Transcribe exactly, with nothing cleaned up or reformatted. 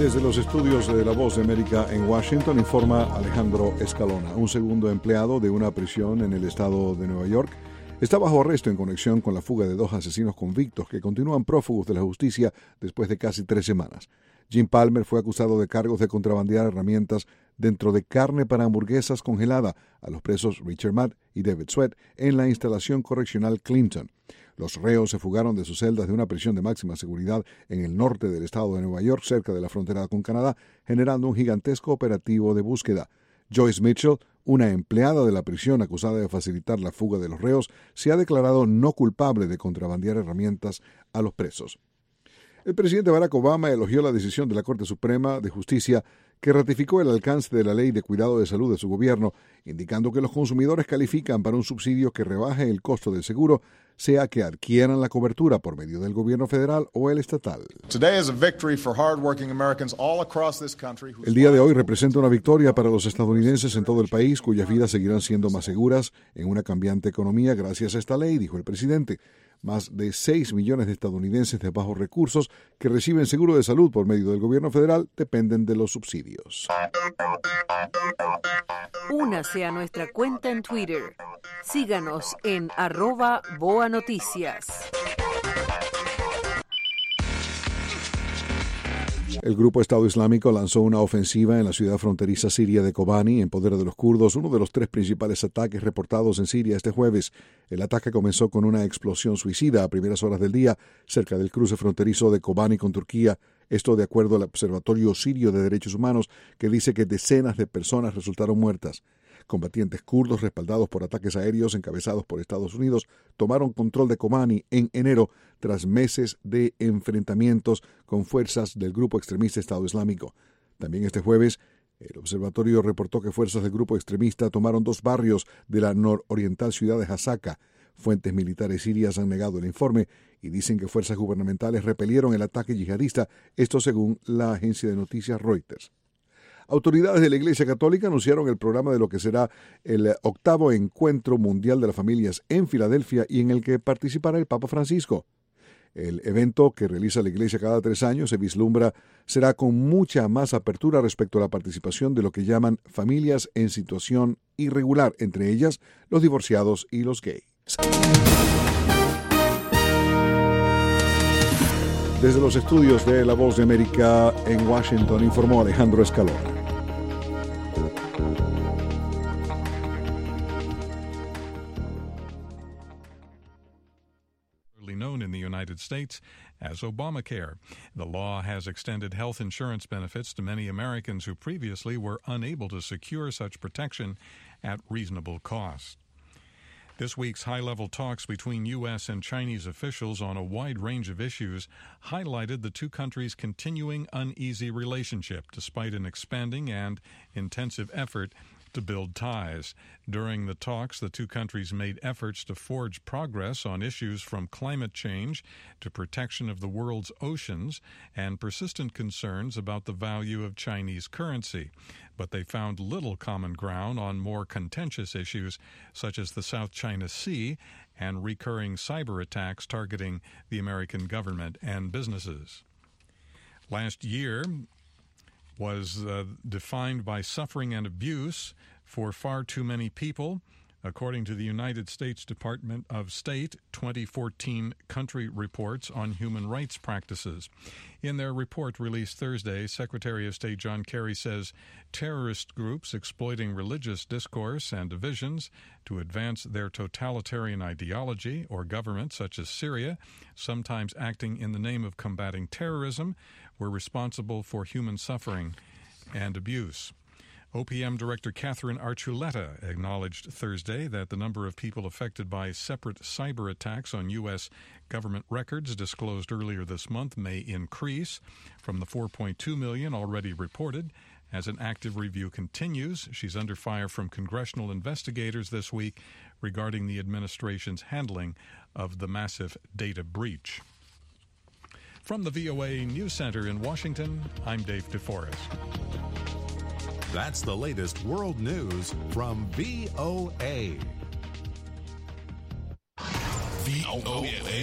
Desde los estudios de La Voz de América en Washington informa Alejandro Escalona. Un segundo empleado de una prisión en el estado de Nueva York está bajo arresto en conexión con la fuga de dos asesinos convictos que continúan prófugos de la justicia después de casi tres semanas. Jim Palmer fue acusado de cargos de contrabandear herramientas dentro de carne para hamburguesas congelada a los presos Richard Matt y David Sweat en la instalación correccional Clinton. Los reos se fugaron de sus celdas de una prisión de máxima seguridad en el norte del estado de Nueva York, cerca de la frontera con Canadá, generando un gigantesco operativo de búsqueda. Joyce Mitchell, una empleada de la prisión acusada de facilitar la fuga de los reos, se ha declarado no culpable de contrabandear herramientas a los presos. El presidente Barack Obama elogió la decisión de la Corte Suprema de Justicia que ratificó el alcance de la Ley de Cuidado de Salud de su gobierno, indicando que los consumidores califican para un subsidio que rebaje el costo del seguro, sea que adquieran la cobertura por medio del gobierno federal o el estatal. El día de hoy representa una victoria para los estadounidenses en todo el país, cuyas vidas seguirán siendo más seguras en una cambiante economía gracias a esta ley, dijo el presidente. Más de seis millones de estadounidenses de bajos recursos que reciben seguro de salud por medio del gobierno federal dependen de los subsidios. Únase a nuestra cuenta en Twitter. Síganos en arroba Boa Noticias. El grupo Estado Islámico lanzó una ofensiva en la ciudad fronteriza siria de Kobani, en poder de los kurdos, uno de los tres principales ataques reportados en Siria este jueves. El ataque comenzó con una explosión suicida a primeras horas del día cerca del cruce fronterizo de Kobani con Turquía. Esto de acuerdo al Observatorio Sirio de Derechos Humanos, que dice que decenas de personas resultaron muertas. Combatientes kurdos respaldados por ataques aéreos encabezados por Estados Unidos tomaron control de Kobani en enero tras meses de enfrentamientos con fuerzas del grupo extremista Estado Islámico. También este jueves, el observatorio reportó que fuerzas del grupo extremista tomaron dos barrios de la nororiental ciudad de Hasaka. Fuentes militares sirias han negado el informe y dicen que fuerzas gubernamentales repelieron el ataque yihadista, esto según la agencia de noticias Reuters. Autoridades de la Iglesia Católica anunciaron el programa de lo que será el octavo Encuentro Mundial de las Familias en Filadelfia y en el que participará el Papa Francisco. El evento, que realiza la Iglesia cada tres años, se vislumbra será con mucha más apertura respecto a la participación de lo que llaman familias en situación irregular, entre ellas los divorciados y los gays. Desde los estudios de La Voz de América en Washington, informó Alejandro Escalona. Known in the United States as Obamacare. The law has extended health insurance benefits to many Americans who previously were unable to secure such protection at reasonable cost. This week's high-level talks between U S and Chinese officials on a wide range of issues highlighted the two countries' continuing uneasy relationship despite an expanding and intensive effort to build ties. During the talks, the two countries made efforts to forge progress on issues from climate change to protection of the world's oceans and persistent concerns about the value of Chinese currency. But they found little common ground on more contentious issues such as the South China Sea and recurring cyber attacks targeting the American government and businesses. Last year was uh, defined by suffering and abuse for far too many people, according to the United States Department of State twenty fourteen country reports on human rights practices. In their report released Thursday, Secretary of State John Kerry says terrorist groups exploiting religious discourse and divisions to advance their totalitarian ideology or governments such as Syria, sometimes acting in the name of combating terrorism, were responsible for human suffering and abuse. O P M Director Catherine Archuleta acknowledged Thursday that the number of people affected by separate cyber attacks on U S government records disclosed earlier this month may increase from the four point two million already reported. As an active review continues, she's under fire from congressional investigators this week regarding the administration's handling of the massive data breach. From the V O A News Center in Washington, I'm Dave DeForest. That's the latest world news from V O A. V O A.